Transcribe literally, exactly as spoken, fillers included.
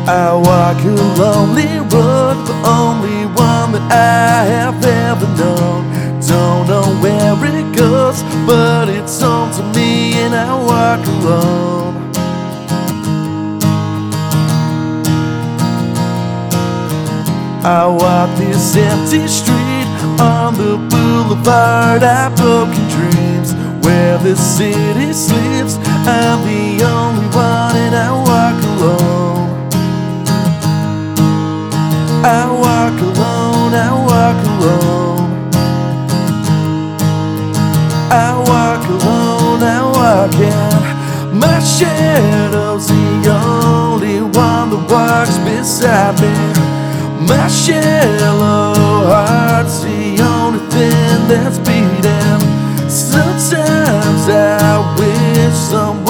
I walk a lonely road, the only one that I have ever known. Don't know where it goes, but it's home to me, and I walk alone. I walk this empty street on the boulevard of broken dreams, where the city sleeps. I'm the only one, and I walk alone. I walk alone, I walk alone. I walk alone, I walk in. My shadow's the only one that walks beside me. My shallow heart's the only thing that's beating. Sometimes I wish someone